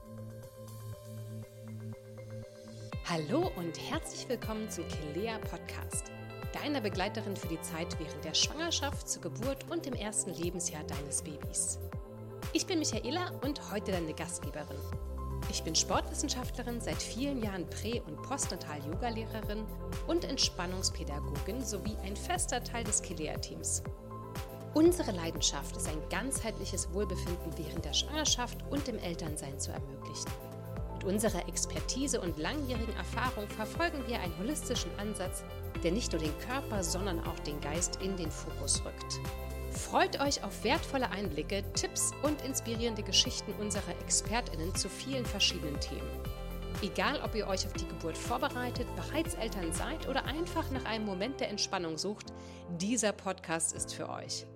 Hallo und herzlich willkommen zum Kelea Podcast, deiner Begleiterin für die Zeit während der Schwangerschaft, zur Geburt und im ersten Lebensjahr deines Babys. Ich bin Michaela und heute deine Gastgeberin. Ich bin Sportwissenschaftlerin, seit vielen Jahren Prä- und Postnatal-Yoga-Lehrerin und Entspannungspädagogin sowie ein fester Teil des Kelea-Teams. Unsere Leidenschaft ist ein ganzheitliches Wohlbefinden während der Schwangerschaft und im Elternsein zu ermöglichen. Mit unserer Expertise und langjährigen Erfahrung verfolgen wir einen holistischen Ansatz, der nicht nur den Körper, sondern auch den Geist in den Fokus rückt. Freut euch auf wertvolle Einblicke, Tipps und inspirierende Geschichten unserer ExpertInnen zu vielen verschiedenen Themen. Egal, ob ihr euch auf die Geburt vorbereitet, bereits Eltern seid oder einfach nach einem Moment der Entspannung sucht, dieser Podcast ist für euch.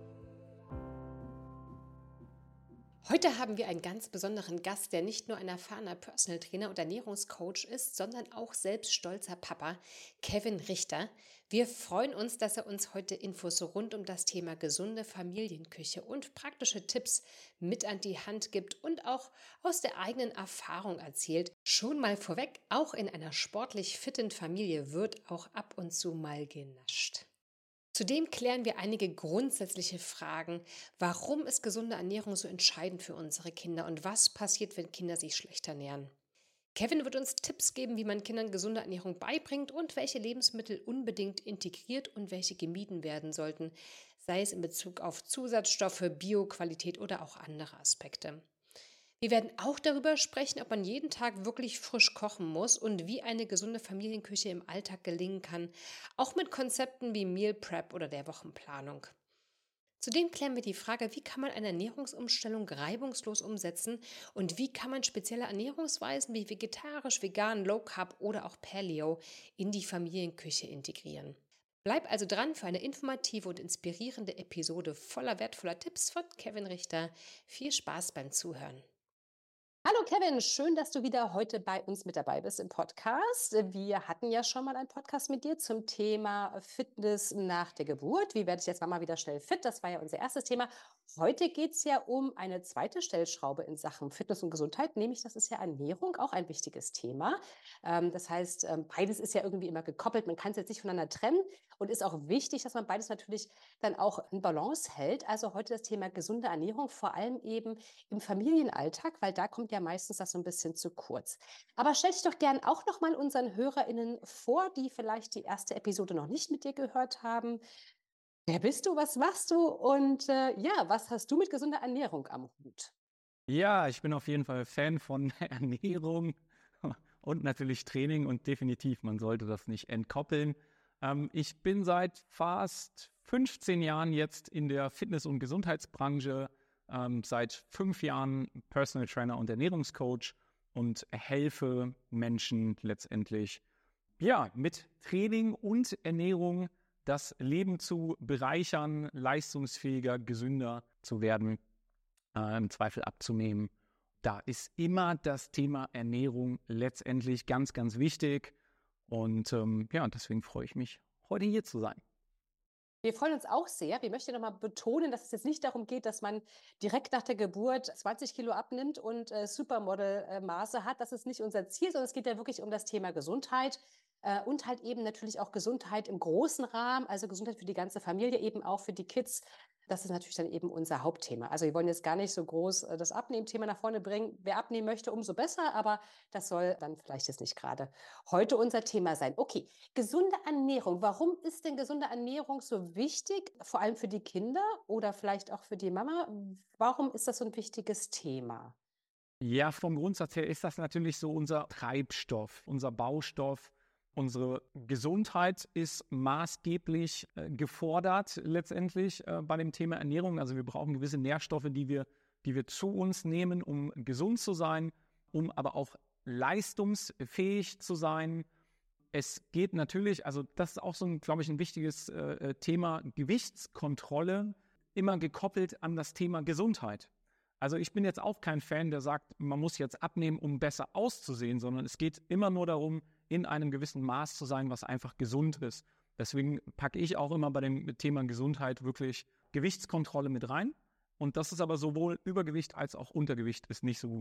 Heute haben wir einen ganz besonderen Gast, der nicht nur ein erfahrener Personal Trainer und Ernährungscoach ist, sondern auch selbst stolzer Papa, Kevin Richter. Wir freuen uns, dass er uns heute Infos rund um das Thema gesunde Familienküche und praktische Tipps mit an die Hand gibt und auch aus der eigenen Erfahrung erzählt. Schon mal vorweg, auch in einer sportlich fitten Familie wird auch ab und zu mal genascht. Zudem klären wir einige grundsätzliche Fragen. Warum ist gesunde Ernährung so entscheidend für unsere Kinder und was passiert, wenn Kinder sich schlecht ernähren? Kevin wird uns Tipps geben, wie man Kindern gesunde Ernährung beibringt und welche Lebensmittel unbedingt integriert und welche gemieden werden sollten, sei es in Bezug auf Zusatzstoffe, Bioqualität oder auch andere Aspekte. Wir werden auch darüber sprechen, ob man jeden Tag wirklich frisch kochen muss und wie eine gesunde Familienküche im Alltag gelingen kann, auch mit Konzepten wie Meal Prep oder der Wochenplanung. Zudem klären wir die Frage, wie kann man eine Ernährungsumstellung reibungslos umsetzen und wie kann man spezielle Ernährungsweisen wie vegetarisch, vegan, Low Carb oder auch Paleo in die Familienküche integrieren. Bleib also dran für eine informative und inspirierende Episode voller wertvoller Tipps von Kevin Richter. Viel Spaß beim Zuhören. Hallo Kevin, schön, dass du wieder heute bei uns mit dabei bist im Podcast. Wir hatten ja schon mal einen Podcast mit dir zum Thema Fitness nach der Geburt. Wie werde ich jetzt Mama wieder schnell fit? Das war ja unser erstes Thema. Heute geht es ja um eine zweite Stellschraube in Sachen Fitness und Gesundheit, nämlich das ist ja Ernährung, auch ein wichtiges Thema. Das heißt, beides ist ja irgendwie immer gekoppelt. Man kann es jetzt nicht voneinander trennen und ist auch wichtig, dass man beides natürlich dann auch in Balance hält. Also heute das Thema gesunde Ernährung, vor allem eben im Familienalltag, weil da kommt ja meistens das so ein bisschen zu kurz. Aber stell dich doch gern auch noch mal unseren HörerInnen vor, die vielleicht die erste Episode noch nicht mit dir gehört haben. Wer bist du, was machst du und was hast du mit gesunder Ernährung am Hut? Ja, ich bin auf jeden Fall Fan von Ernährung und natürlich Training und definitiv, man sollte das nicht entkoppeln. Ich bin seit fast 15 Jahren jetzt in der Fitness- und Gesundheitsbranche, seit 5 Jahren Personal Trainer und Ernährungscoach und helfe Menschen letztendlich mit Training und Ernährung das Leben zu bereichern, leistungsfähiger, gesünder zu werden, im Zweifel abzunehmen. Da ist immer das Thema Ernährung letztendlich ganz, ganz wichtig. Und deswegen freue ich mich, heute hier zu sein. Wir freuen uns auch sehr. Wir möchten nochmal betonen, dass es jetzt nicht darum geht, dass man direkt nach der Geburt 20 Kilo abnimmt und Supermodel-Maße hat. Das ist nicht unser Ziel, sondern es geht ja wirklich um das Thema Gesundheit und halt eben natürlich auch Gesundheit im großen Rahmen, also Gesundheit für die ganze Familie, eben auch für die Kids. Das ist natürlich dann eben unser Hauptthema. Also wir wollen jetzt gar nicht so groß das Abnehmthema nach vorne bringen. Wer abnehmen möchte, umso besser, aber das soll dann vielleicht jetzt nicht gerade heute unser Thema sein. Okay, gesunde Ernährung. Warum ist denn gesunde Ernährung so wichtig, vor allem für die Kinder oder vielleicht auch für die Mama? Warum ist das so ein wichtiges Thema? Ja, vom Grundsatz her ist das natürlich so unser Treibstoff, unser Baustoff. Unsere Gesundheit ist maßgeblich gefordert letztendlich bei dem Thema Ernährung. Also wir brauchen gewisse Nährstoffe, die wir zu uns nehmen, um gesund zu sein, um aber auch leistungsfähig zu sein. Es geht natürlich, also das ist auch so ein, glaube ich, ein wichtiges Thema, Gewichtskontrolle, immer gekoppelt an das Thema Gesundheit. Also ich bin jetzt auch kein Fan, der sagt, man muss jetzt abnehmen, um besser auszusehen, sondern es geht immer nur darum, in einem gewissen Maß zu sein, was einfach gesund ist. Deswegen packe ich auch immer bei dem Thema Gesundheit wirklich Gewichtskontrolle mit rein. Und das ist aber sowohl Übergewicht als auch Untergewicht ist nicht so gut.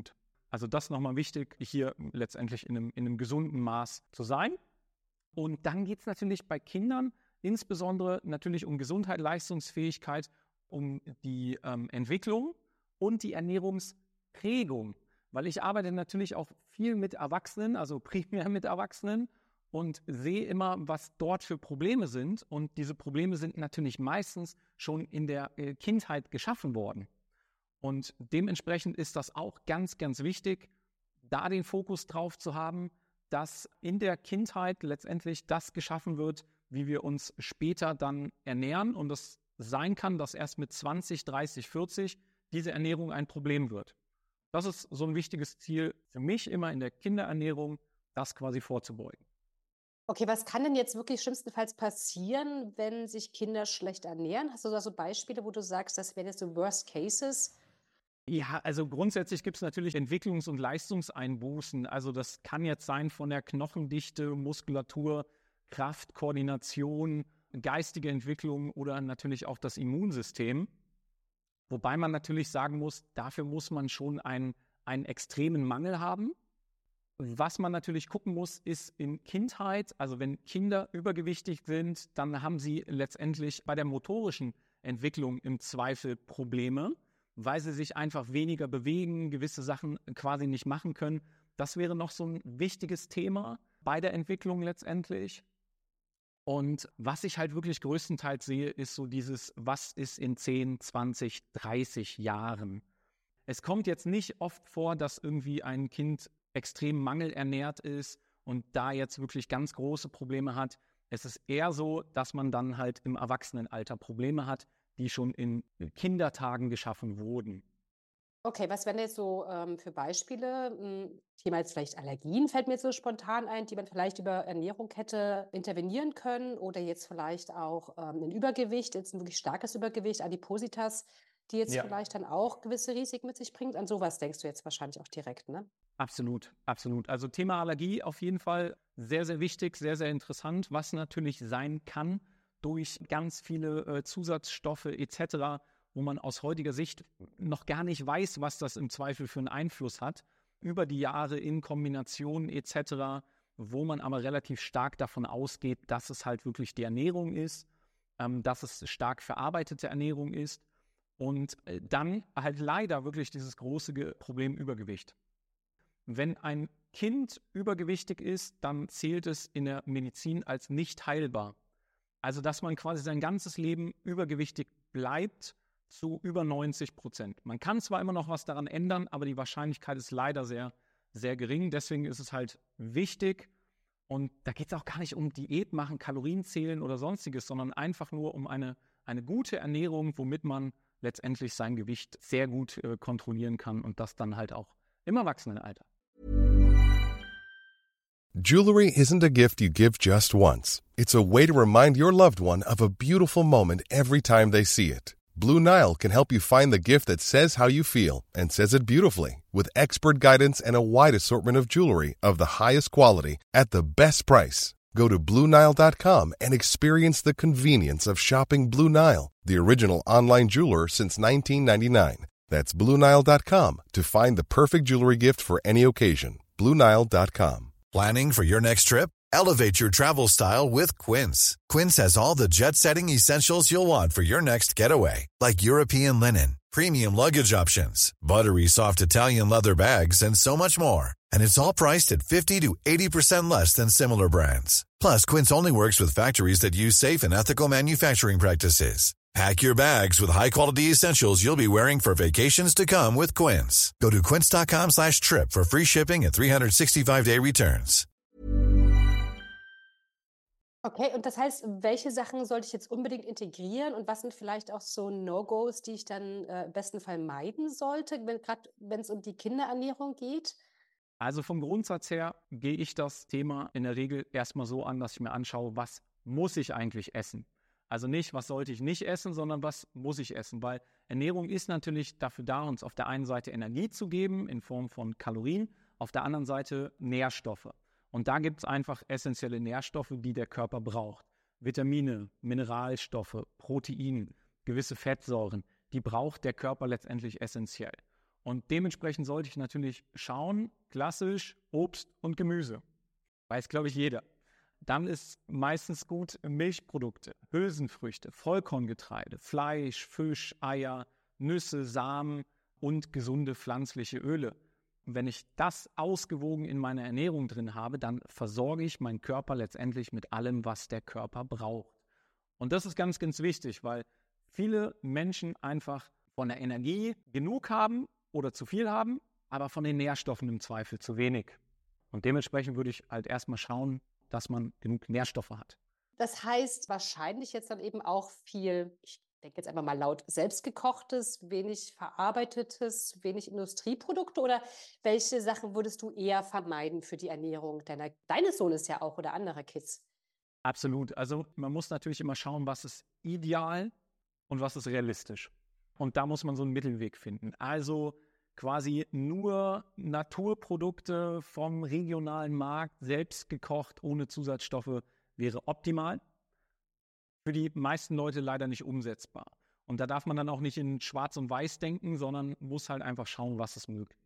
Also das ist nochmal wichtig, hier letztendlich in einem gesunden Maß zu sein. Und dann geht es natürlich bei Kindern insbesondere natürlich um Gesundheit, Leistungsfähigkeit, um die Entwicklung und die Ernährungsprägung. Weil ich arbeite natürlich auch viel mit Erwachsenen, also primär mit Erwachsenen und sehe immer, was dort für Probleme sind. Und diese Probleme sind natürlich meistens schon in der Kindheit geschaffen worden. Und dementsprechend ist das auch ganz, ganz wichtig, da den Fokus drauf zu haben, dass in der Kindheit letztendlich das geschaffen wird, wie wir uns später dann ernähren. Und es sein kann, dass erst mit 20, 30, 40 diese Ernährung ein Problem wird. Das ist so ein wichtiges Ziel für mich immer in der Kinderernährung, das quasi vorzubeugen. Okay, was kann denn jetzt wirklich schlimmstenfalls passieren, wenn sich Kinder schlecht ernähren? Hast du da so Beispiele, wo du sagst, das wären jetzt so Worst Cases? Ja, also grundsätzlich gibt es natürlich Entwicklungs- und Leistungseinbußen. Also das kann jetzt sein von der Knochendichte, Muskulatur, Kraft, Koordination, geistige Entwicklung oder natürlich auch das Immunsystem. Wobei man natürlich sagen muss, dafür muss man schon einen extremen Mangel haben. Was man natürlich gucken muss, ist in Kindheit, also wenn Kinder übergewichtig sind, dann haben sie letztendlich bei der motorischen Entwicklung im Zweifel Probleme, weil sie sich einfach weniger bewegen, gewisse Sachen quasi nicht machen können. Das wäre noch so ein wichtiges Thema bei der Entwicklung letztendlich. Und was ich halt wirklich größtenteils sehe, ist so dieses, was ist in 10, 20, 30 Jahren? Es kommt jetzt nicht oft vor, dass irgendwie ein Kind extrem mangelernährt ist und da jetzt wirklich ganz große Probleme hat. Es ist eher so, dass man dann halt im Erwachsenenalter Probleme hat, die schon in Kindertagen geschaffen wurden. Okay, was wären jetzt so für Beispiele? Thema jetzt vielleicht Allergien fällt mir jetzt so spontan ein, die man vielleicht über Ernährung hätte intervenieren können oder jetzt vielleicht auch ein Übergewicht, jetzt ein wirklich starkes Übergewicht, Adipositas, die jetzt Ja. vielleicht dann auch gewisse Risiken mit sich bringt. An sowas denkst du jetzt wahrscheinlich auch direkt, ne? Absolut, absolut. Also Thema Allergie auf jeden Fall sehr, sehr wichtig, sehr, sehr interessant, was natürlich sein kann durch ganz viele Zusatzstoffe etc., wo man aus heutiger Sicht noch gar nicht weiß, was das im Zweifel für einen Einfluss hat, über die Jahre in Kombination etc., wo man aber relativ stark davon ausgeht, dass es halt wirklich die Ernährung ist, dass es stark verarbeitete Ernährung ist und dann halt leider wirklich dieses große Problem Übergewicht. Wenn ein Kind übergewichtig ist, dann zählt es in der Medizin als nicht heilbar. Also, dass man quasi sein ganzes Leben übergewichtig bleibt zu über 90%. Man kann zwar immer noch was daran ändern, aber die Wahrscheinlichkeit ist leider sehr, sehr gering. Deswegen ist es halt wichtig. Und da geht es auch gar nicht um Diät machen, Kalorien zählen oder sonstiges, sondern einfach nur um eine gute Ernährung, womit man letztendlich sein Gewicht sehr gut kontrollieren kann und das dann halt auch im Erwachsenenalter. Jewelry isn't a gift you give just once. It's a way to remind your loved one of a beautiful moment every time they see it. Blue Nile can help you find the gift that says how you feel and says it beautifully, with expert guidance and a wide assortment of jewelry of the highest quality at the best price. Go to BlueNile.com and experience the convenience of shopping Blue Nile, the original online jeweler since 1999. That's BlueNile.com to find the perfect jewelry gift for any occasion. BlueNile.com. Planning for your next trip? Elevate your travel style with Quince. Quince has all the jet-setting essentials you'll want for your next getaway, like European linen, premium luggage options, buttery soft Italian leather bags, and so much more. And it's all priced at 50 to 80% less than similar brands. Plus, Quince only works with factories that use safe and ethical manufacturing practices. Pack your bags with high-quality essentials you'll be wearing for vacations to come with Quince. Go to quince.com/trip for free shipping and 365-day returns. Okay, und das heißt, welche Sachen sollte ich jetzt unbedingt integrieren und was sind vielleicht auch so No-Gos, die ich dann im besten Fall meiden sollte, gerade wenn es um die Kinderernährung geht? Also vom Grundsatz her gehe ich das Thema in der Regel erstmal so an, dass ich mir anschaue, was muss ich eigentlich essen? Also nicht, was sollte ich nicht essen, sondern was muss ich essen? Weil Ernährung ist natürlich dafür da, uns auf der einen Seite Energie zu geben in Form von Kalorien, auf der anderen Seite Nährstoffe. Und da gibt es einfach essentielle Nährstoffe, die der Körper braucht. Vitamine, Mineralstoffe, Proteine, gewisse Fettsäuren, die braucht der Körper letztendlich essentiell. Und dementsprechend sollte ich natürlich schauen, klassisch Obst und Gemüse. Weiß, glaube ich, jeder. Dann ist meistens gut Milchprodukte, Hülsenfrüchte, Vollkorngetreide, Fleisch, Fisch, Eier, Nüsse, Samen und gesunde pflanzliche Öle. Und wenn ich das ausgewogen in meiner Ernährung drin habe, dann versorge ich meinen Körper letztendlich mit allem, was der Körper braucht. Und das ist ganz, ganz wichtig, weil viele Menschen einfach von der Energie genug haben oder zu viel haben, aber von den Nährstoffen im Zweifel zu wenig. Und dementsprechend würde ich halt erstmal schauen, dass man genug Nährstoffe hat. Das heißt wahrscheinlich jetzt dann eben auch viel, ich denke jetzt einfach mal laut, selbstgekochtes, wenig verarbeitetes, wenig Industrieprodukte, oder welche Sachen würdest du eher vermeiden für die Ernährung deines Sohnes ja auch oder anderer Kids? Absolut. Also man muss natürlich immer schauen, was ist ideal und was ist realistisch. Und da muss man so einen Mittelweg finden. Also quasi nur Naturprodukte vom regionalen Markt, selbst gekocht, ohne Zusatzstoffe, wäre optimal. Für die meisten Leute leider nicht umsetzbar. Und da darf man dann auch nicht in Schwarz und Weiß denken, sondern muss halt einfach schauen, was ist möglich.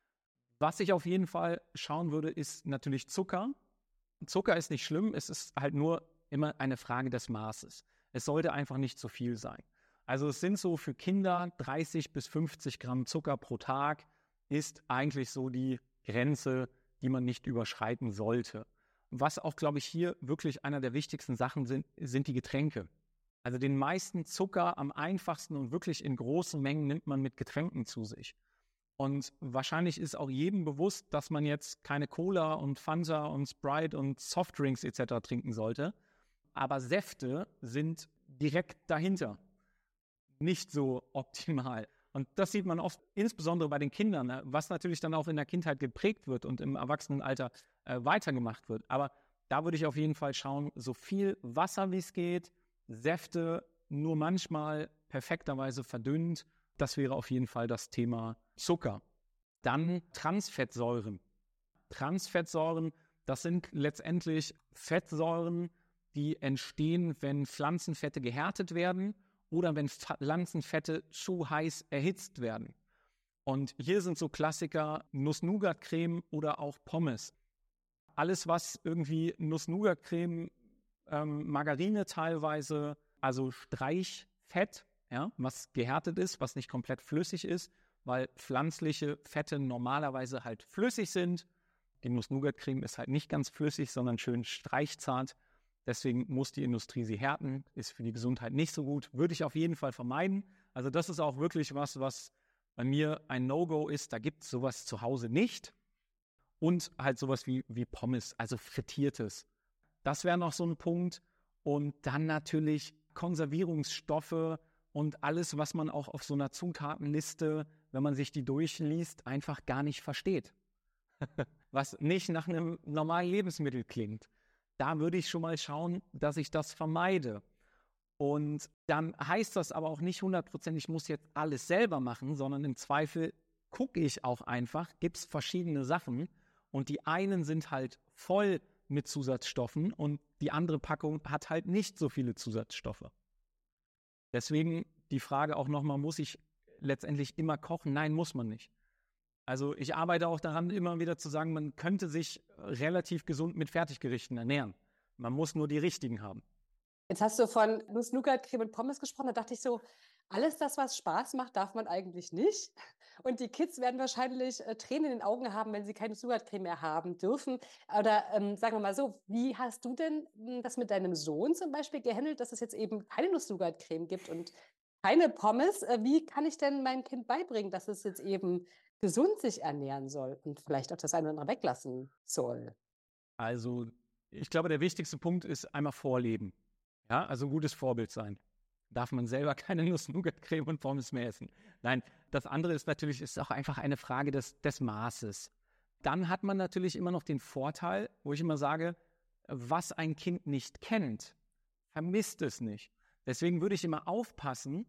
Was ich auf jeden Fall schauen würde, ist natürlich Zucker. Zucker ist nicht schlimm, es ist halt nur immer eine Frage des Maßes. Es sollte einfach nicht zu viel sein. Also es sind so für Kinder 30 bis 50 Gramm Zucker pro Tag ist eigentlich so die Grenze, die man nicht überschreiten sollte. Was auch, glaube ich, hier wirklich einer der wichtigsten Sachen sind die Getränke. Also den meisten Zucker am einfachsten und wirklich in großen Mengen nimmt man mit Getränken zu sich. Und wahrscheinlich ist auch jedem bewusst, dass man jetzt keine Cola und Fanta und Sprite und Softdrinks etc. trinken sollte. Aber Säfte sind direkt dahinter. Nicht so optimal. Und das sieht man oft, insbesondere bei den Kindern, was natürlich dann auch in der Kindheit geprägt wird und im Erwachsenenalter weitergemacht wird. Aber da würde ich auf jeden Fall schauen, so viel Wasser wie es geht, Säfte nur manchmal perfekterweise verdünnt. Das wäre auf jeden Fall das Thema Zucker. Dann Transfettsäuren. Transfettsäuren, das sind letztendlich Fettsäuren, die entstehen, wenn Pflanzenfette gehärtet werden oder wenn Pflanzenfette zu heiß erhitzt werden. Und hier sind so Klassiker Nuss-Nougat-Creme oder auch Pommes. Alles, was irgendwie Nuss-Nougat-Creme, Margarine teilweise, also Streichfett, ja, was gehärtet ist, was nicht komplett flüssig ist, weil pflanzliche Fette normalerweise halt flüssig sind. Die Nuss-Nougat-Creme ist halt nicht ganz flüssig, sondern schön streichzart. Deswegen muss die Industrie sie härten, ist für die Gesundheit nicht so gut. Würde ich auf jeden Fall vermeiden. Also das ist auch wirklich was bei mir ein No-Go ist. Da gibt es sowas zu Hause nicht. Und halt sowas wie Pommes, also Frittiertes. Das wäre noch so ein Punkt. Und dann natürlich Konservierungsstoffe und alles, was man auch auf so einer Zutatenliste, wenn man sich die durchliest, einfach gar nicht versteht. Was nicht nach einem normalen Lebensmittel klingt. Da würde ich schon mal schauen, dass ich das vermeide. Und dann heißt das aber auch nicht 100%, ich muss jetzt alles selber machen, sondern im Zweifel gucke ich auch einfach, gibt es verschiedene Sachen und die einen sind halt voll mit Zusatzstoffen und die andere Packung hat halt nicht so viele Zusatzstoffe. Deswegen die Frage auch nochmal, muss ich letztendlich immer kochen? Nein, muss man nicht. Also ich arbeite auch daran, immer wieder zu sagen, man könnte sich relativ gesund mit Fertiggerichten ernähren. Man muss nur die richtigen haben. Jetzt hast du von Nuss-Nougat-Creme und Pommes gesprochen, da dachte ich so, alles das, was Spaß macht, darf man eigentlich nicht. Und die Kids werden wahrscheinlich Tränen in den Augen haben, wenn sie keine Nuss-Nougat-Creme mehr haben dürfen. Oder sagen wir mal so, wie hast du denn das mit deinem Sohn zum Beispiel gehandelt, dass es jetzt eben keine Nuss-Nougat-Creme gibt und keine Pommes? Wie kann ich denn meinem Kind beibringen, dass es jetzt eben gesund sich ernähren soll und vielleicht auch das eine oder andere weglassen soll? Also ich glaube, der wichtigste Punkt ist einmal vorleben. Ja, also ein gutes Vorbild sein. Darf man selber keine Nuss-Nougat-Creme und Pommes mehr essen. Nein, das andere ist natürlich, ist auch einfach eine Frage des Maßes. Dann hat man natürlich immer noch den Vorteil, wo ich immer sage, was ein Kind nicht kennt, vermisst es nicht. Deswegen würde ich immer aufpassen,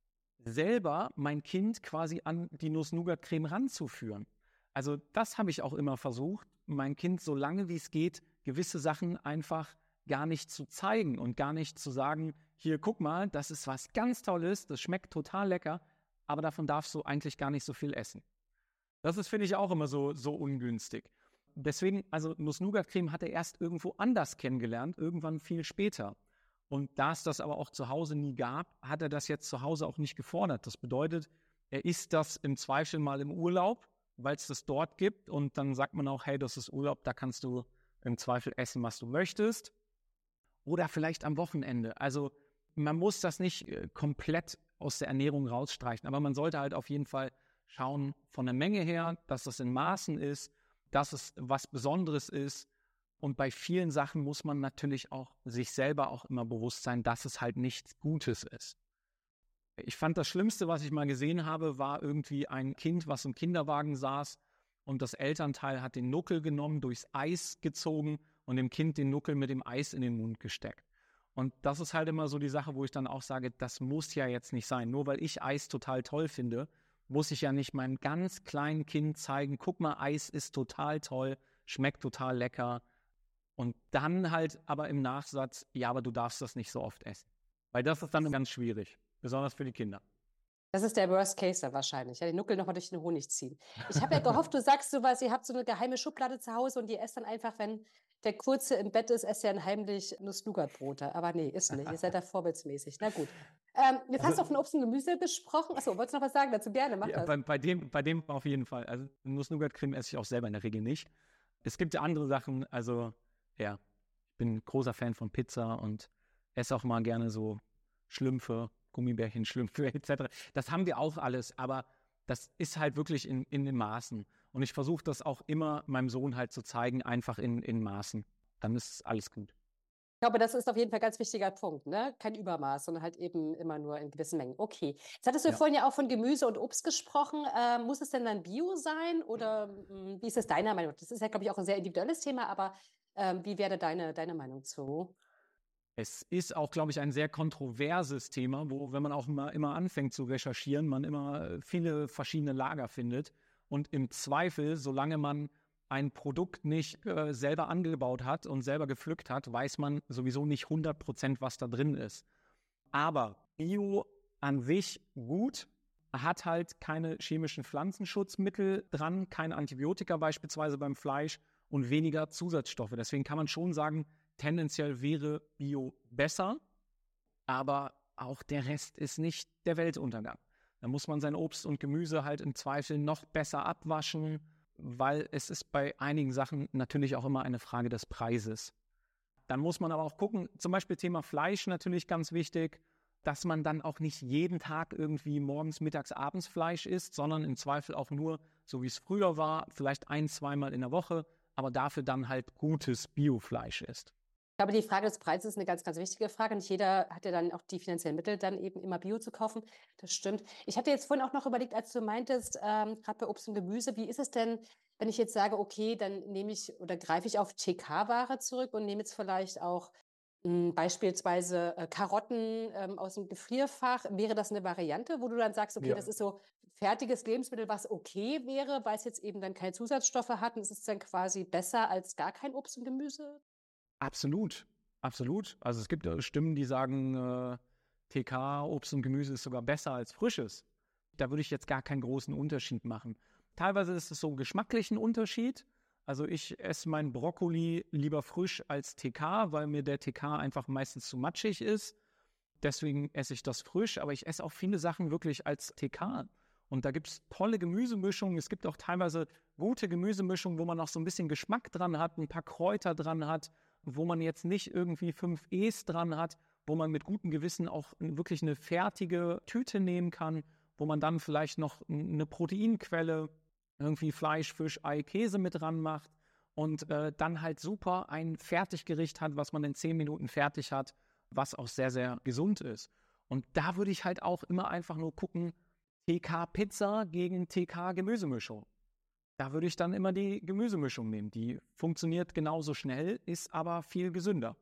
selber mein Kind quasi an die Nuss-Nougat-Creme ranzuführen. Also das habe ich auch immer versucht, mein Kind so lange wie es geht, gewisse Sachen einfach gar nicht zu zeigen und gar nicht zu sagen, hier, guck mal, das ist was ganz Tolles, das schmeckt total lecker, aber davon darfst du eigentlich gar nicht so viel essen. Das ist, finde ich, auch immer so ungünstig. Deswegen, also Nuss-Nougat-Creme hat er erst irgendwo anders kennengelernt, irgendwann viel später. Und da es das aber auch zu Hause nie gab, hat er das jetzt zu Hause auch nicht gefordert. Das bedeutet, er isst das im Zweifel mal im Urlaub, weil es das dort gibt. Und dann sagt man auch, hey, das ist Urlaub, da kannst du im Zweifel essen, was du möchtest. Oder vielleicht am Wochenende. Also man muss das nicht komplett aus der Ernährung rausstreichen, aber man sollte halt auf jeden Fall schauen von der Menge her, dass das in Maßen ist, dass es was Besonderes ist. Und bei vielen Sachen muss man natürlich auch sich selber auch immer bewusst sein, dass es halt nichts Gutes ist. Ich fand das Schlimmste, was ich mal gesehen habe, war irgendwie ein Kind, was im Kinderwagen saß und das Elternteil hat den Nuckel genommen, durchs Eis gezogen und dem Kind den Nuckel mit dem Eis in den Mund gesteckt. Und das ist halt immer so die Sache, wo ich dann auch sage, das muss ja jetzt nicht sein. Nur weil ich Eis total toll finde, muss ich ja nicht meinem ganz kleinen Kind zeigen, guck mal, Eis ist total toll, schmeckt total lecker. Und dann halt aber im Nachsatz, ja, aber du darfst das nicht so oft essen. Weil das ist dann ganz schwierig, besonders für die Kinder. Das ist der Worst Case dann wahrscheinlich, ja, den Nuckel nochmal durch den Honig ziehen. Ich habe ja gehofft, du sagst sowas, ihr habt so eine geheime Schublade zu Hause und ihr esst dann einfach, wenn der Kurze im Bett ist, esst ihr dann heimlich Nuss-Nougat-Brote. Aber nee, ist nicht. Ihr seid da vorbildsmäßig. Na gut. Jetzt hast du von Obst und Gemüse gesprochen. Achso, wolltest du noch was sagen dazu? Gerne, mach das. Bei dem auf jeden Fall. Also Nuss-Nougat-Creme esse ich auch selber in der Regel nicht. Es gibt ja andere Sachen, also ja, ich bin großer Fan von Pizza und esse auch mal gerne so Schlümpfe, Gummibärchen, Schlümpfe etc. Das haben wir auch alles, aber das ist halt wirklich in den Maßen. Und ich versuche das auch immer meinem Sohn halt zu zeigen, einfach in Maßen. Dann ist alles gut. Ich glaube, das ist auf jeden Fall ein ganz wichtiger Punkt, ne? Kein Übermaß, sondern halt eben immer nur in gewissen Mengen. Okay. Jetzt hattest du vorhin ja auch von Gemüse und Obst gesprochen. Muss es denn dann Bio sein oder wie ist es deiner Meinung? Das ist ja, glaube ich, auch ein sehr individuelles Thema, aber wie wäre deine Meinung zu? Es ist auch, glaube ich, ein sehr kontroverses Thema, wo, wenn man auch immer anfängt zu recherchieren, man immer viele verschiedene Lager findet. Und im Zweifel, solange man ein Produkt nicht selber angebaut hat und selber gepflückt hat, weiß man sowieso nicht 100%, was da drin ist. Aber Bio an sich gut, hat halt keine chemischen Pflanzenschutzmittel dran, keine Antibiotika beispielsweise beim Fleisch und weniger Zusatzstoffe. Deswegen kann man schon sagen, tendenziell wäre Bio besser, aber auch der Rest ist nicht der Weltuntergang. Da muss man sein Obst und Gemüse halt im Zweifel noch besser abwaschen, weil es ist bei einigen Sachen natürlich auch immer eine Frage des Preises. Dann muss man aber auch gucken, zum Beispiel Thema Fleisch natürlich ganz wichtig, dass man dann auch nicht jeden Tag irgendwie morgens, mittags, abends Fleisch isst, sondern im Zweifel auch nur, so wie es früher war, vielleicht 1-2 Mal in der Woche, aber dafür dann halt gutes Biofleisch isst. Ich glaube, die Frage des Preises ist eine ganz, ganz wichtige Frage. Nicht jeder hat ja dann auch die finanziellen Mittel, dann eben immer Bio zu kaufen. Das stimmt. Ich hatte jetzt vorhin auch noch überlegt, als du meintest, gerade bei Obst und Gemüse, wie ist es denn, wenn ich jetzt sage, okay, dann nehme ich oder greife ich auf TK-Ware zurück und nehme jetzt vielleicht auch beispielsweise Karotten aus dem Gefrierfach. Wäre das eine Variante, wo du dann sagst, okay, das ist so fertiges Lebensmittel, was okay wäre, weil es jetzt eben dann keine Zusatzstoffe hat und es ist dann quasi besser als gar kein Obst und Gemüse? Absolut, absolut. Also es gibt Stimmen, die sagen, TK, Obst und Gemüse ist sogar besser als frisches. Da würde ich jetzt gar keinen großen Unterschied machen. Teilweise ist es so ein geschmacklichen Unterschied. Also ich esse meinen Brokkoli lieber frisch als TK, weil mir der TK einfach meistens zu matschig ist. Deswegen esse ich das frisch, aber ich esse auch viele Sachen wirklich als TK. Und da gibt es tolle Gemüsemischungen. Es gibt auch teilweise gute Gemüsemischungen, wo man noch so ein bisschen Geschmack dran hat, ein paar Kräuter dran hat, wo man jetzt nicht irgendwie 5 E's dran hat, wo man mit gutem Gewissen auch wirklich eine fertige Tüte nehmen kann, wo man dann vielleicht noch eine Proteinquelle, irgendwie Fleisch, Fisch, Ei, Käse mit dran macht und dann halt super ein Fertiggericht hat, was man in 10 Minuten fertig hat, was auch sehr, sehr gesund ist. Und da würde ich halt auch immer einfach nur gucken, TK-Pizza gegen TK-Gemüsemischung. Da würde ich dann immer die Gemüsemischung nehmen. Die funktioniert genauso schnell, ist aber viel gesünder.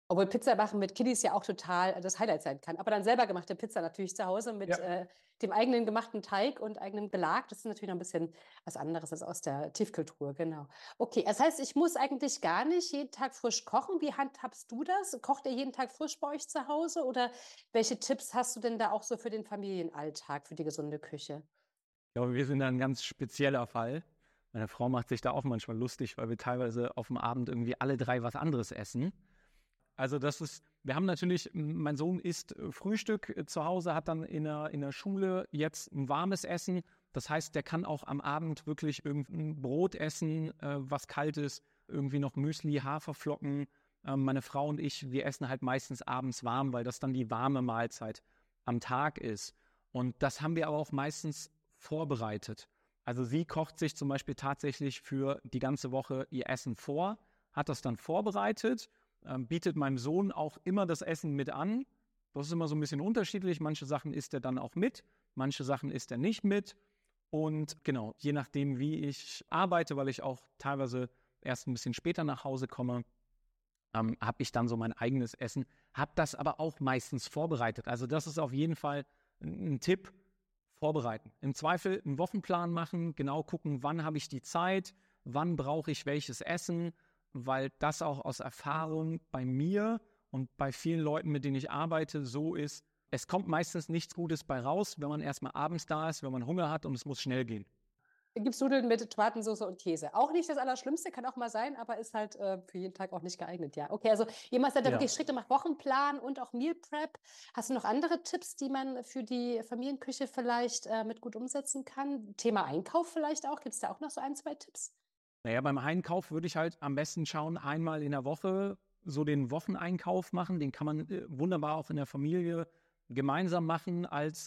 Obwohl Pizza machen mit Kiddies ja auch total das Highlight sein kann. Aber dann selber gemachte Pizza natürlich zu Hause mit dem eigenen gemachten Teig und eigenem Belag. Das ist natürlich noch ein bisschen was anderes als aus der Tiefkühltruhe, genau. Okay, das heißt, ich muss eigentlich gar nicht jeden Tag frisch kochen. Wie handhabst du das? Kocht ihr jeden Tag frisch bei euch zu Hause? Oder welche Tipps hast du denn da auch so für den Familienalltag, für die gesunde Küche? Ich glaube, wir sind da ein ganz spezieller Fall. Meine Frau macht sich da auch manchmal lustig, weil wir teilweise auf dem Abend irgendwie alle 3 was anderes essen. Also wir haben natürlich, mein Sohn isst Frühstück zu Hause, hat dann in der Schule jetzt ein warmes Essen. Das heißt, der kann auch am Abend wirklich irgendein Brot essen, was kalt ist, irgendwie noch Müsli, Haferflocken. Meine Frau und ich, wir essen halt meistens abends warm, weil das dann die warme Mahlzeit am Tag ist. Und das haben wir aber auch meistens vorbereitet. Also sie kocht sich zum Beispiel tatsächlich für die ganze Woche ihr Essen vor, hat das dann vorbereitet, bietet meinem Sohn auch immer das Essen mit an. Das ist immer so ein bisschen unterschiedlich. Manche Sachen isst er dann auch mit, manche Sachen isst er nicht mit. Und genau, je nachdem, wie ich arbeite, weil ich auch teilweise erst ein bisschen später nach Hause komme, habe ich dann so mein eigenes Essen, habe das aber auch meistens vorbereitet. Also das ist auf jeden Fall ein Tipp, vorbereiten. Im Zweifel einen Wochenplan machen, genau gucken, wann habe ich die Zeit, wann brauche ich welches Essen, weil das auch aus Erfahrung bei mir und bei vielen Leuten, mit denen ich arbeite, so ist, es kommt meistens nichts Gutes bei raus, wenn man erstmal abends da ist, wenn man Hunger hat und es muss schnell gehen. Gibt es Nudeln mit Tomatensauce und Käse. Auch nicht das Allerschlimmste, kann auch mal sein, aber ist halt für jeden Tag auch nicht geeignet, ja. Okay, also jemand, der da wirklich strikt macht, Wochenplan und auch Meal Prep. Hast du noch andere Tipps, die man für die Familienküche vielleicht mit gut umsetzen kann? Thema Einkauf vielleicht auch? Gibt es da auch noch so 1, 2 Tipps? Naja, beim Einkauf würde ich halt am besten schauen, einmal in der Woche so den Wocheneinkauf machen. Den kann man wunderbar auch in der Familie gemeinsam machen als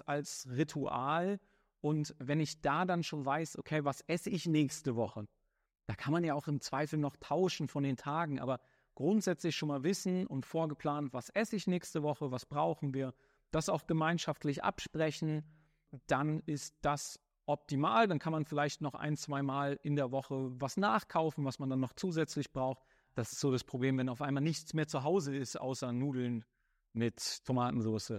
Ritual. Und wenn ich da dann schon weiß, okay, was esse ich nächste Woche? Da kann man ja auch im Zweifel noch tauschen von den Tagen, aber grundsätzlich schon mal wissen und vorgeplant, was esse ich nächste Woche, was brauchen wir, das auch gemeinschaftlich absprechen, dann ist das optimal. Dann kann man vielleicht noch 1, 2 Mal in der Woche was nachkaufen, was man dann noch zusätzlich braucht. Das ist so das Problem, wenn auf einmal nichts mehr zu Hause ist, außer Nudeln mit Tomatensauce.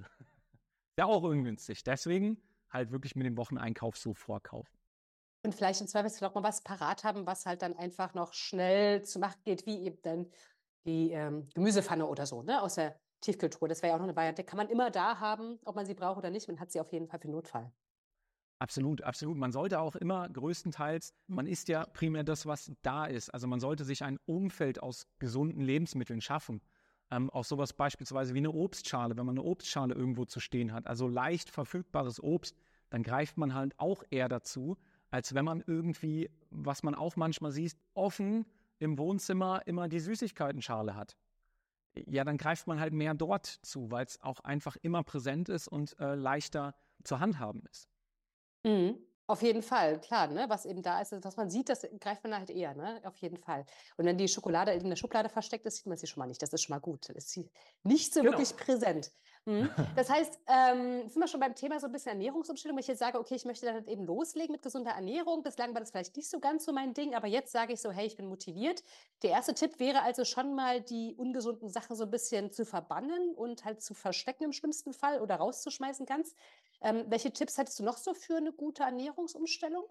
Ja, auch ungünstig. Deswegen halt wirklich mit dem Wocheneinkauf so vorkaufen. Und vielleicht im Zweifelsfall auch mal was parat haben, was halt dann einfach noch schnell zu machen geht, wie eben dann die Gemüsepfanne oder so, ne, aus der Tiefkühltruhe. Das wäre ja auch noch eine Variante. Kann man immer da haben, ob man sie braucht oder nicht. Man hat sie auf jeden Fall für Notfall. Absolut, absolut. Man sollte auch immer größtenteils, man isst ja primär das, was da ist. Also man sollte sich ein Umfeld aus gesunden Lebensmitteln schaffen. Auch sowas beispielsweise wie eine Obstschale, wenn man eine Obstschale irgendwo zu stehen hat. Also leicht verfügbares Obst, dann greift man halt auch eher dazu, als wenn man irgendwie, was man auch manchmal sieht, offen im Wohnzimmer immer die Süßigkeitenschale hat. Ja, dann greift man halt mehr dort zu, weil es auch einfach immer präsent ist und leichter zu handhaben ist. Mhm. Auf jeden Fall, klar, ne? Was eben da ist, was man sieht, das greift man halt eher, ne? Auf jeden Fall. Und wenn die Schokolade in der Schublade versteckt ist, sieht man sie schon mal nicht. Das ist schon mal gut. Das ist sie nicht so wirklich präsent. Mhm. Das heißt, sind wir schon beim Thema so ein bisschen Ernährungsumstellung, wenn ich jetzt sage, okay, ich möchte dann halt eben loslegen mit gesunder Ernährung. Bislang war das vielleicht nicht so ganz so mein Ding, aber jetzt sage ich so, hey, ich bin motiviert. Der erste Tipp wäre also schon mal, die ungesunden Sachen so ein bisschen zu verbannen und halt zu verstecken im schlimmsten Fall oder rauszuschmeißen ganz. Welche Tipps hättest du noch so für eine gute Ernährungsumstellung?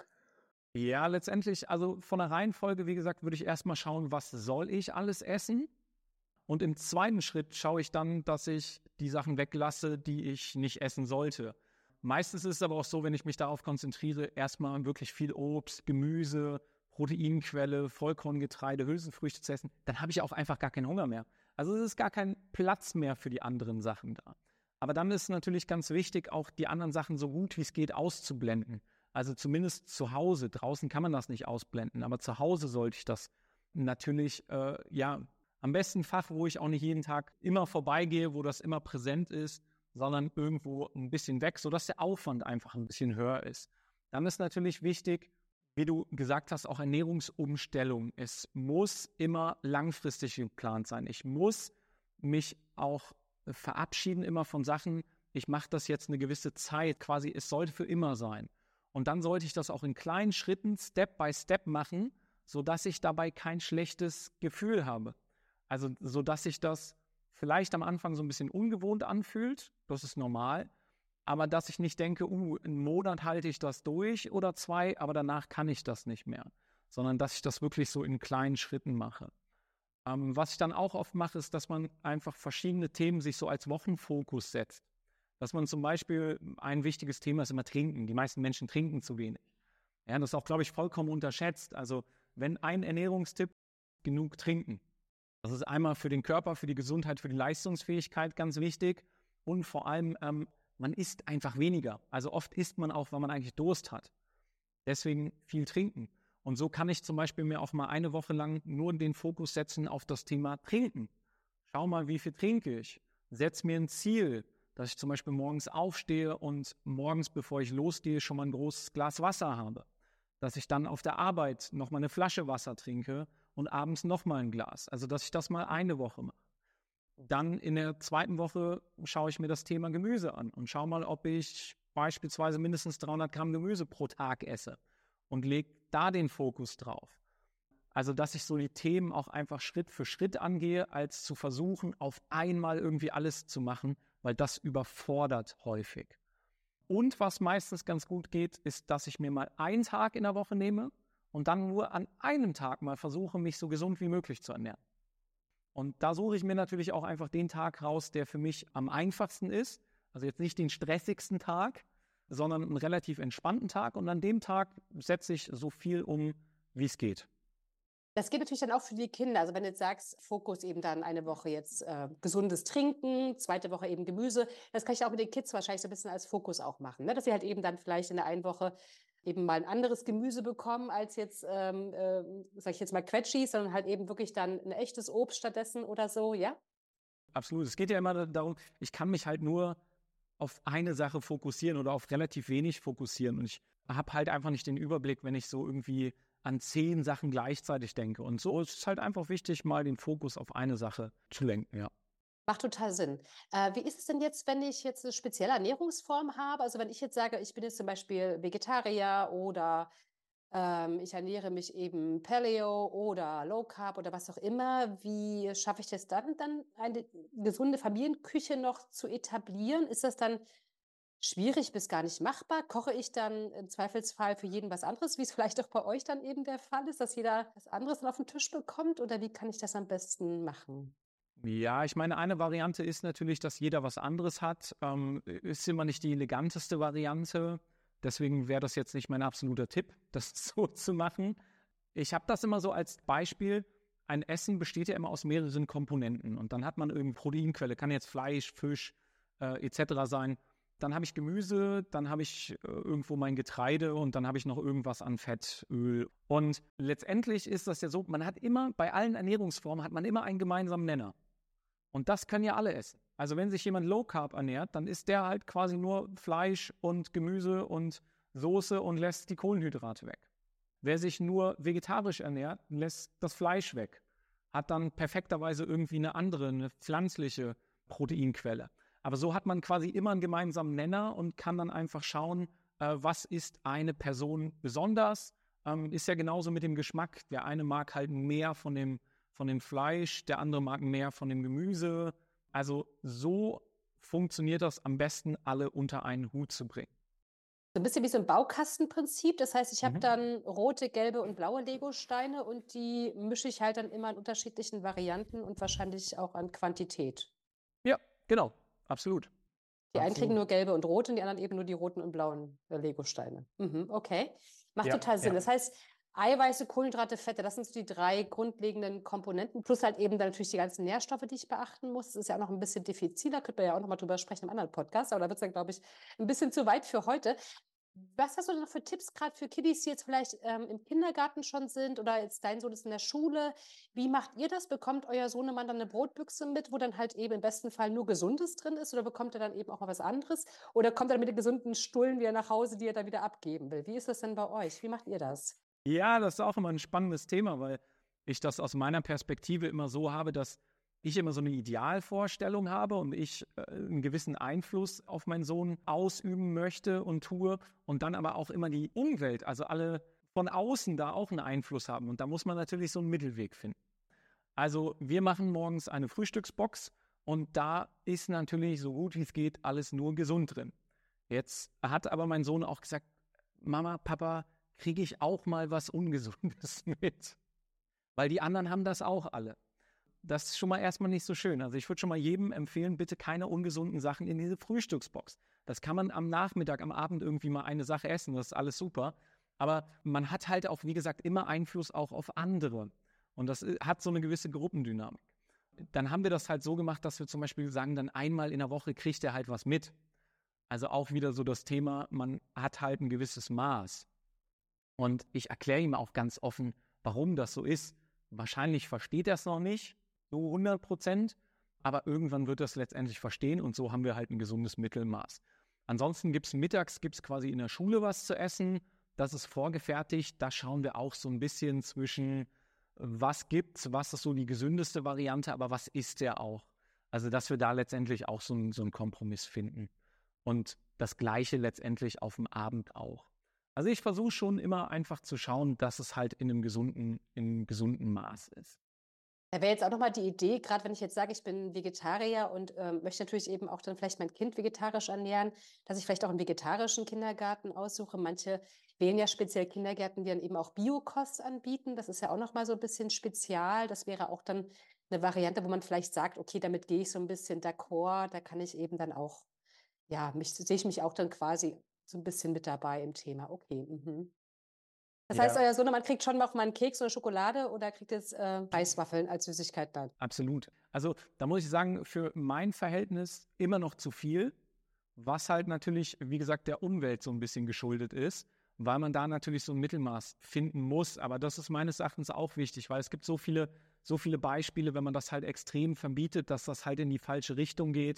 Ja, letztendlich, also von der Reihenfolge, wie gesagt, würde ich erstmal schauen, was soll ich alles essen? Und im zweiten Schritt schaue ich dann, dass ich die Sachen weglasse, die ich nicht essen sollte. Meistens ist es aber auch so, wenn ich mich darauf konzentriere, erstmal wirklich viel Obst, Gemüse, Proteinquelle, Vollkorngetreide, Hülsenfrüchte zu essen, dann habe ich auch einfach gar keinen Hunger mehr. Also es ist gar kein Platz mehr für die anderen Sachen da. Aber dann ist natürlich ganz wichtig, auch die anderen Sachen so gut wie es geht auszublenden. Also zumindest zu Hause. Draußen kann man das nicht ausblenden, aber zu Hause sollte ich das natürlich, am besten Fach, wo ich auch nicht jeden Tag immer vorbeigehe, wo das immer präsent ist, sondern irgendwo ein bisschen weg, sodass der Aufwand einfach ein bisschen höher ist. Dann ist natürlich wichtig, wie du gesagt hast, auch Ernährungsumstellung. Es muss immer langfristig geplant sein. Ich muss mich auch verabschieden immer von Sachen, ich mache das jetzt eine gewisse Zeit, quasi es sollte für immer sein. Und dann sollte ich das auch in kleinen Schritten, Step by Step machen, sodass ich dabei kein schlechtes Gefühl habe. Also sodass ich das vielleicht am Anfang so ein bisschen ungewohnt anfühlt, das ist normal, aber dass ich nicht denke, einen Monat halte ich das durch oder 2, aber danach kann ich das nicht mehr, sondern dass ich das wirklich so in kleinen Schritten mache. Was ich dann auch oft mache, ist, dass man einfach verschiedene Themen sich so als Wochenfokus setzt. Dass man zum Beispiel, ein wichtiges Thema ist immer Trinken. Die meisten Menschen trinken zu wenig. Ja, das ist auch, glaube ich, vollkommen unterschätzt. Also wenn ein Ernährungstipp, genug trinken. Das ist einmal für den Körper, für die Gesundheit, für die Leistungsfähigkeit ganz wichtig. Und vor allem, man isst einfach weniger. Also oft isst man auch, weil man eigentlich Durst hat. Deswegen viel trinken. Und so kann ich zum Beispiel mir auch mal eine Woche lang nur den Fokus setzen auf das Thema Trinken. Schau mal, wie viel trinke ich. Setz mir ein Ziel, dass ich zum Beispiel morgens aufstehe und morgens, bevor ich losgehe, schon mal ein großes Glas Wasser habe. Dass ich dann auf der Arbeit noch mal eine Flasche Wasser trinke und abends noch mal ein Glas. Also, dass ich das mal eine Woche mache. Dann in der zweiten Woche schaue ich mir das Thema Gemüse an und schaue mal, ob ich beispielsweise mindestens 300 Gramm Gemüse pro Tag esse und lege da den Fokus drauf. Also, dass ich so die Themen auch einfach Schritt für Schritt angehe, als zu versuchen, auf einmal irgendwie alles zu machen, weil das überfordert häufig. Und was meistens ganz gut geht, ist, dass ich mir mal einen Tag in der Woche nehme und dann nur an einem Tag mal versuche, mich so gesund wie möglich zu ernähren. Und da suche ich mir natürlich auch einfach den Tag raus, der für mich am einfachsten ist. Also jetzt nicht den stressigsten Tag, sondern einen relativ entspannten Tag. Und an dem Tag setze ich so viel um, wie es geht. Das geht natürlich dann auch für die Kinder. Also wenn du jetzt sagst, Fokus eben dann eine Woche jetzt gesundes Trinken, zweite Woche eben Gemüse, das kann ich auch mit den Kids wahrscheinlich so ein bisschen als Fokus auch machen, ne? Dass sie halt eben dann vielleicht in der einen Woche eben mal ein anderes Gemüse bekommen als jetzt, sage ich jetzt mal Quetschis, sondern halt eben wirklich dann ein echtes Obst stattdessen oder so, ja? Absolut. Es geht ja immer darum, ich kann mich halt nur auf eine Sache fokussieren oder auf relativ wenig fokussieren. Und ich habe halt einfach nicht den Überblick, wenn ich so irgendwie an 10 Sachen gleichzeitig denke. Und so ist es halt einfach wichtig, mal den Fokus auf eine Sache zu lenken, ja. Macht total Sinn. Wie ist es denn jetzt, wenn ich jetzt eine spezielle Ernährungsform habe? Also wenn ich jetzt sage, ich bin jetzt zum Beispiel Vegetarier oder ich ernähre mich eben Paleo oder Low Carb oder was auch immer. Wie schaffe ich das dann eine gesunde Familienküche noch zu etablieren? Ist das dann schwierig bis gar nicht machbar? Koche ich dann im Zweifelsfall für jeden was anderes, wie es vielleicht auch bei euch dann eben der Fall ist, dass jeder was anderes dann auf den Tisch bekommt? Oder wie kann ich das am besten machen? Ja, ich meine, eine Variante ist natürlich, dass jeder was anderes hat. Ist immer nicht die eleganteste Variante. Deswegen wäre das jetzt nicht mein absoluter Tipp, das so zu machen. Ich habe das immer so als Beispiel. Ein Essen besteht ja immer aus mehreren Komponenten. Und dann hat man irgendeine Proteinquelle, kann jetzt Fleisch, Fisch etc. sein. Dann habe ich Gemüse, dann habe ich irgendwo mein Getreide und dann habe ich noch irgendwas an Fett, Öl. Und letztendlich ist das ja so, man hat immer, bei allen Ernährungsformen hat man immer einen gemeinsamen Nenner. Und das können ja alle essen. Also wenn sich jemand Low Carb ernährt, dann isst der halt quasi nur Fleisch und Gemüse und Soße und lässt die Kohlenhydrate weg. Wer sich nur vegetarisch ernährt, lässt das Fleisch weg. Hat dann perfekterweise irgendwie eine pflanzliche Proteinquelle. Aber so hat man quasi immer einen gemeinsamen Nenner und kann dann einfach schauen, was ist eine Person besonders. Ist ja genauso mit dem Geschmack. Der eine mag halt mehr von dem Fleisch, der andere mag mehr von dem Gemüse. Also so funktioniert das am besten, alle unter einen Hut zu bringen. So ein bisschen wie so ein Baukastenprinzip. Das heißt, ich habe dann rote, gelbe und blaue Legosteine und die mische ich halt dann immer in unterschiedlichen Varianten und wahrscheinlich auch an Quantität. Ja, genau. Absolut. Die einen kriegen nur gelbe und rote und die anderen eben nur die roten und blauen Legosteine. Okay. Macht total Sinn. Das heißt, Eiweiße, Kohlenhydrate, Fette, das sind so die 3 grundlegenden Komponenten. Plus halt eben dann natürlich die ganzen Nährstoffe, die ich beachten muss. Das ist ja auch noch ein bisschen diffiziler. Könnte man ja auch noch mal drüber sprechen im anderen Podcast. Aber da wird es dann, glaube ich, ein bisschen zu weit für heute. Was hast du denn noch für Tipps, gerade für Kiddies, die jetzt vielleicht im Kindergarten schon sind oder jetzt dein Sohn ist in der Schule? Wie macht ihr das? Bekommt euer Sohnemann dann eine Brotbüchse mit, wo dann halt eben im besten Fall nur Gesundes drin ist? Oder bekommt er dann eben auch mal was anderes? Oder kommt er mit den gesunden Stullen wieder nach Hause, die er dann wieder abgeben will? Wie ist das denn bei euch? Wie macht ihr das? Ja, das ist auch immer ein spannendes Thema, weil ich das aus meiner Perspektive immer so habe, dass ich immer so eine Idealvorstellung habe und ich einen gewissen Einfluss auf meinen Sohn ausüben möchte und tue und dann aber auch immer die Umwelt, also alle von außen da auch einen Einfluss haben. Und da muss man natürlich so einen Mittelweg finden. Also wir machen morgens eine Frühstücksbox Und da ist natürlich so gut wie es geht alles nur gesund drin. Jetzt hat aber mein Sohn auch gesagt, Mama, Papa, kriege ich auch mal was Ungesundes mit? Weil die anderen haben das auch alle. Das ist schon mal erstmal nicht so schön. Also ich würde schon mal jedem empfehlen, bitte keine ungesunden Sachen in diese Frühstücksbox. Das kann man am Nachmittag, am Abend irgendwie mal eine Sache essen, das ist alles super. Aber man hat halt auch, wie gesagt, immer Einfluss auch auf andere. Und das hat so eine gewisse Gruppendynamik. Dann haben wir das halt so gemacht, dass wir zum Beispiel sagen, dann einmal in der Woche kriegt er halt was mit. Also auch wieder so das Thema, man hat halt ein gewisses Maß. Und ich erkläre ihm auch ganz offen, warum das so ist. Wahrscheinlich versteht er es noch nicht, so 100%, aber irgendwann wird er es letztendlich verstehen und so haben wir halt ein gesundes Mittelmaß. Ansonsten mittags quasi in der Schule was zu essen, das ist vorgefertigt, da schauen wir auch so ein bisschen zwischen, was gibt's, was ist so die gesündeste Variante, aber was isst er auch? Also dass wir da letztendlich auch so einen Kompromiss finden. Und das Gleiche letztendlich auf dem Abend auch. Also ich versuche schon immer einfach zu schauen, dass es halt in einem gesunden Maß ist. Da wäre jetzt auch nochmal die Idee, gerade wenn ich jetzt sage, ich bin Vegetarier und möchte natürlich eben auch dann vielleicht mein Kind vegetarisch ernähren, dass ich vielleicht auch einen vegetarischen Kindergarten aussuche. Manche wählen ja speziell Kindergärten, die dann eben auch Biokost anbieten. Das ist ja auch nochmal so ein bisschen spezial. Das wäre auch dann eine Variante, wo man vielleicht sagt, okay, damit gehe ich so ein bisschen d'accord. Da kann ich eben dann auch, ja, sehe ich mich auch dann quasi so ein bisschen mit dabei im Thema. Okay. Mhm. Das heißt, Ja, euer Sohnemann kriegt schon noch mal einen Keks oder Schokolade oder kriegt jetzt Reiswaffeln als Süßigkeit dann? absolut. Also da muss ich sagen, für mein Verhältnis immer noch zu viel, was halt natürlich, wie gesagt, der Umwelt so ein bisschen geschuldet ist, weil man da natürlich so ein Mittelmaß finden muss. Aber das ist meines Erachtens auch wichtig, weil es gibt so viele Beispiele, wenn man das halt extrem verbietet, dass das halt in die falsche Richtung geht.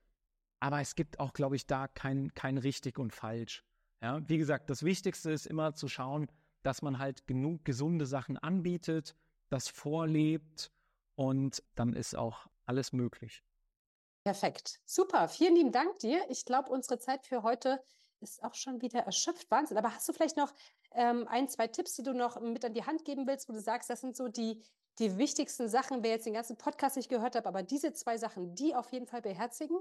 Aber es gibt auch, glaube ich, da kein richtig und falsch. Ja, wie gesagt, das Wichtigste ist immer zu schauen, dass man halt genug gesunde Sachen anbietet, das vorlebt und dann ist auch alles möglich. Perfekt. Super. Vielen lieben Dank dir. Ich glaube, unsere Zeit für heute ist auch schon wieder erschöpft. Wahnsinn. Aber hast du vielleicht noch ein, zwei Tipps, die du noch mit an die Hand geben willst, wo du sagst, das sind so die wichtigsten Sachen, wer jetzt den ganzen Podcast nicht gehört hat, aber diese zwei Sachen, die auf jeden Fall beherzigen?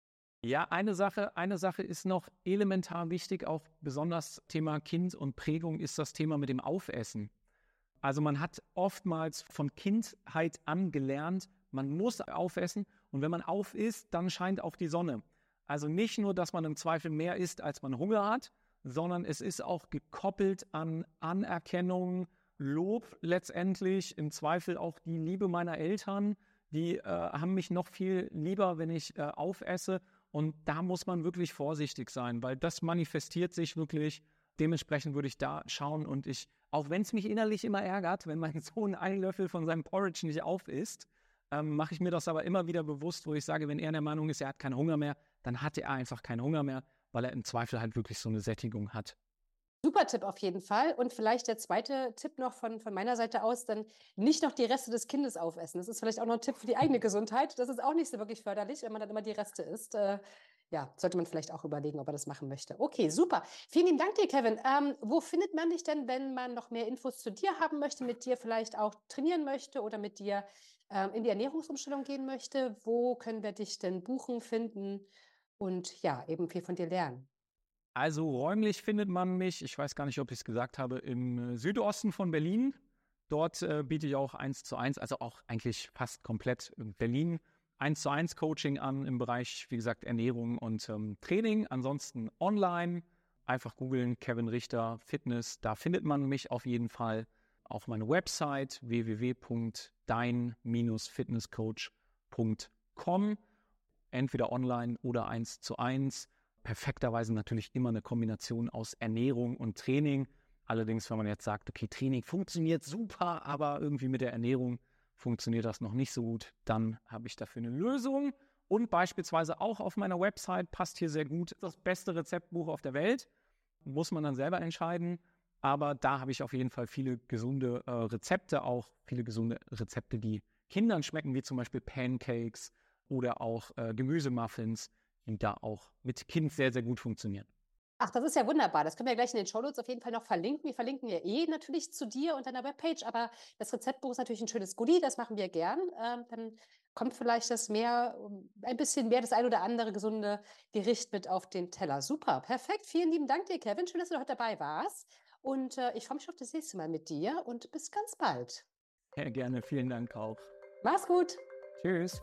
Ja, eine Sache ist noch elementar wichtig, auch besonders Thema Kind und Prägung, ist das Thema mit dem Aufessen. Also man hat oftmals von Kindheit an gelernt, man muss aufessen und wenn man aufisst, dann scheint auch die Sonne. Also nicht nur, dass man im Zweifel mehr isst, als man Hunger hat, sondern es ist auch gekoppelt an Anerkennung, Lob letztendlich, im Zweifel auch die Liebe meiner Eltern, die haben mich noch viel lieber, wenn ich aufesse. Und da muss man wirklich vorsichtig sein, weil das manifestiert sich wirklich. Dementsprechend würde ich da schauen und auch wenn es mich innerlich immer ärgert, wenn mein Sohn einen Löffel von seinem Porridge nicht aufisst, mache ich mir das aber immer wieder bewusst, wo ich sage, wenn er der Meinung ist, er hat keinen Hunger mehr, dann hat er einfach keinen Hunger mehr, weil er im Zweifel halt wirklich so eine Sättigung hat. Super Tipp auf jeden Fall. Und vielleicht der zweite Tipp noch von meiner Seite aus, dann nicht noch die Reste des Kindes aufessen. Das ist vielleicht auch noch ein Tipp für die eigene Gesundheit. Das ist auch nicht so wirklich förderlich, wenn man dann immer die Reste isst. Ja, sollte man vielleicht auch überlegen, ob er das machen möchte. Okay, super. Vielen lieben Dank dir, Kevin. Wo findet man dich denn, wenn man noch mehr Infos zu dir haben möchte, mit dir vielleicht auch trainieren möchte oder mit dir in die Ernährungsumstellung gehen möchte? Wo können wir dich denn buchen, finden und ja, eben viel von dir lernen? Also räumlich findet man mich, ich weiß gar nicht, ob ich es gesagt habe, im Südosten von Berlin. Dort biete ich auch 1:1, also auch eigentlich fast komplett in Berlin, 1:1 Coaching an im Bereich, wie gesagt, Ernährung und Training. Ansonsten online, einfach googeln, Kevin Richter Fitness, da findet man mich auf jeden Fall. Auch meine Website www.dein-fitnesscoach.com, entweder online oder 1:1. Perfekterweise natürlich immer eine Kombination aus Ernährung und Training. Allerdings, wenn man jetzt sagt, okay, Training funktioniert super, aber irgendwie mit der Ernährung funktioniert das noch nicht so gut, dann habe ich dafür eine Lösung. Und beispielsweise auch auf meiner Website, passt hier sehr gut, das beste Rezeptbuch auf der Welt. Muss man dann selber entscheiden. Aber da habe ich auf jeden Fall viele gesunde Rezepte, auch viele gesunde Rezepte, die Kindern schmecken, wie zum Beispiel Pancakes oder auch Gemüsemuffins, die da auch mit Kind sehr, sehr gut funktionieren. Ach, das ist ja wunderbar. Das können wir gleich in den Shownotes auf jeden Fall noch verlinken. Wir verlinken ja natürlich zu dir und deiner Webpage, aber das Rezeptbuch ist natürlich ein schönes Goodie, das machen wir gern. Dann kommt vielleicht ein bisschen mehr das ein oder andere gesunde Gericht mit auf den Teller. Super, perfekt. Vielen lieben Dank dir, Kevin. Schön, dass du heute dabei warst. Und ich freue mich auf das nächste Mal mit dir und bis ganz bald. Sehr gerne, vielen Dank auch. Mach's gut. Tschüss.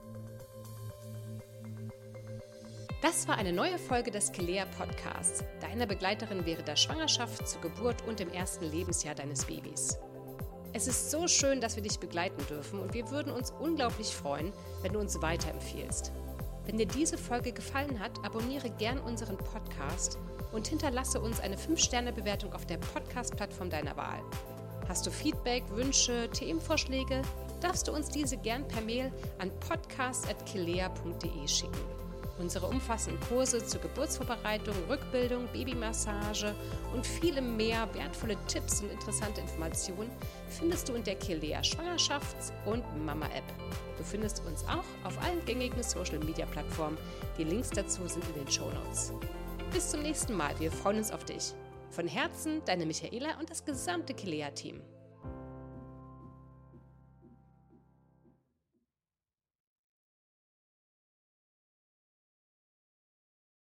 Das war eine neue Folge des Kilea Podcasts, deiner Begleiterin während der Schwangerschaft, zur Geburt und im ersten Lebensjahr deines Babys. Es ist so schön, dass wir dich begleiten dürfen und wir würden uns unglaublich freuen, wenn du uns weiterempfiehlst. Wenn dir diese Folge gefallen hat, abonniere gern unseren Podcast und hinterlasse uns eine 5-Sterne-Bewertung auf der Podcast-Plattform deiner Wahl. Hast du Feedback, Wünsche, Themenvorschläge, darfst du uns diese gern per Mail an podcast@kilea.de schicken. Unsere umfassenden Kurse zur Geburtsvorbereitung, Rückbildung, Babymassage und vielem mehr wertvolle Tipps und interessante Informationen findest du in der Kilea Schwangerschafts- und Mama-App. Du findest uns auch auf allen gängigen Social-Media-Plattformen. Die Links dazu sind in den Shownotes. Bis zum nächsten Mal. Wir freuen uns auf dich. Von Herzen, deine Michaela und das gesamte Kilea-Team.